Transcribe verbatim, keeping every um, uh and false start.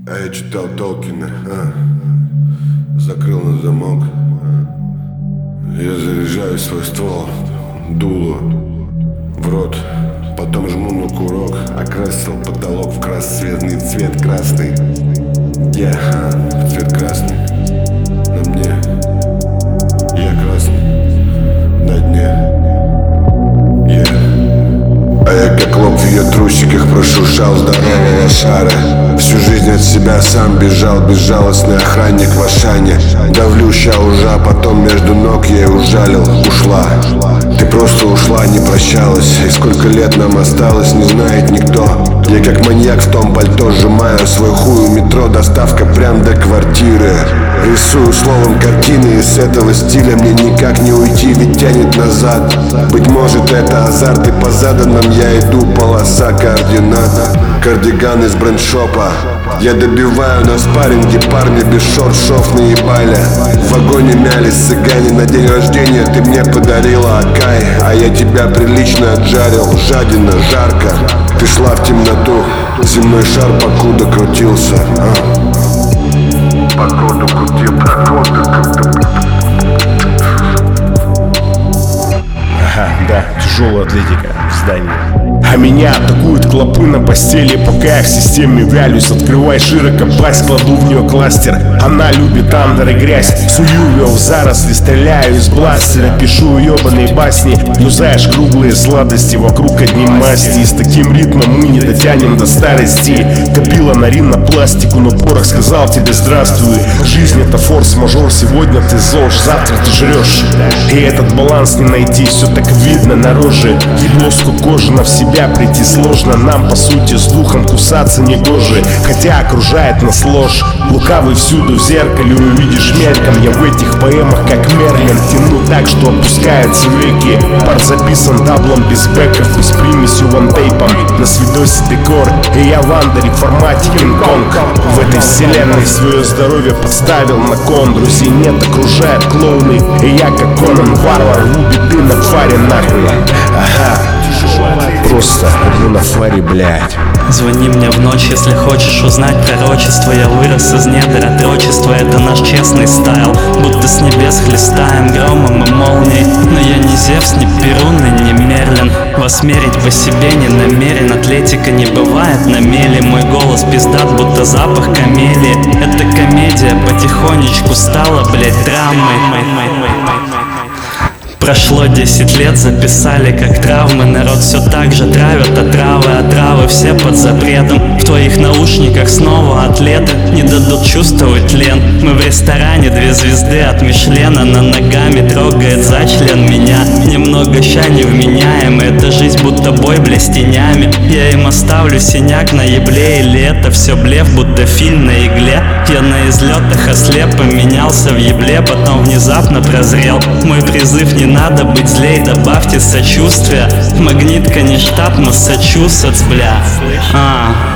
А я читал Толкина, а? Закрыл на замок. Я заряжаю свой ствол, дуло в рот, потом жму на курок. Окрасил потолок в красцветный цвет красный. Я, а, цвет красный на мне. Я красный на дне. Я. А я как лоб в ее трусиках прошуршал здорового шара. Всю жизнь от себя сам бежал, безжалостный охранник в Ашане. Давлю ща ужа, потом между ног я ужалил. Ушла, ты просто ушла, не прощалась. И сколько лет нам осталось, не знает никто. Я как маньяк в том пальто сжимаю свой хуй у метро. Доставка прям до квартиры. Рисую словом картины, и с этого стиля мне никак не уйти, ведь тянет назад. Быть может это азарт, и по заданным я иду, полоса координат. Кардиган из брендшопа. Я добиваю на спарринге, парни без шорт, шов наебали. В вагоне мялись цыгане, на день рождения ты мне подарила Акай. А я тебя прилично отжарил, жадина, жарко. Ты шла в темноту, земной шар покуда крутился, а? Покуда крутил, покуда крутил. Ага, да, тяжелая атлетика в здании. А меня атакуют клопы на постели, пока я в системе вялюсь. Открывай широко пасть, кладу в нее кластер. Она любит андер и грязь. Сую ее в заросли, стреляю из бластера. Пишу ебаные басни, юзаешь круглые сладости. Вокруг одни масти, и с таким ритмом мы не дотянем до старости. Копила на рин на пластику, но порох сказал тебе здравствуй. Жизнь это форс-мажор, сегодня ты зож, завтра ты жрешь. И этот баланс не найти, все так видно на роже. Еблоску кожи на в себя прийти сложно. Нам по сути с духом кусаться не гоже. Хотя окружает нас ложь. Лукавый всюду в зеркале увидишь мельком. Я в этих поэмах как Мерлин тяну так, что опускаются веки. Пар записан даблом без бэков и с примесью вантейпом. На свидосе декор, и я в андере в формате Кинг-Конг. В этой вселенной свое здоровье подставил на кон. Друзей нет, окружают клоуны, и я как Конан Варвар в биты на фаре нахуй. Ага, просто иду на фаре, блядь. Звони мне в ночь, если хочешь узнать пророчество. Я вырос из недр, отрочество — это наш честный стайл. Будто с небес хлестаем громом и молнией. Но я не Зевс, не Перун и не Мерлин. Вас мерить по себе не намерен. Атлетика не бывает на мели. Мой голос пиздат, будто запах камелии. Это комедия потихонечку стала, блять, драмой. Прошло десять лет, записали как травмы. Народ все так же травят отравы, отравы все под запретом. В твоих наушниках снова атлеты не дадут чувствовать тлен. Мы в ресторане, две звезды от Мишлена. На ногами трогает за член меня. Немного ща невменяемый, эта жизнь будто бой, бля, с тенями. Я им оставлю синяк на ебле, или это все блеф, будто фильм на игле. Я на излетах ослеп, поменялся в ебле, потом внезапно прозрел. Мой призыв: не надо быть злей, добавьте сочувствия. Магнитка не штат, Массачусетс, бля. А.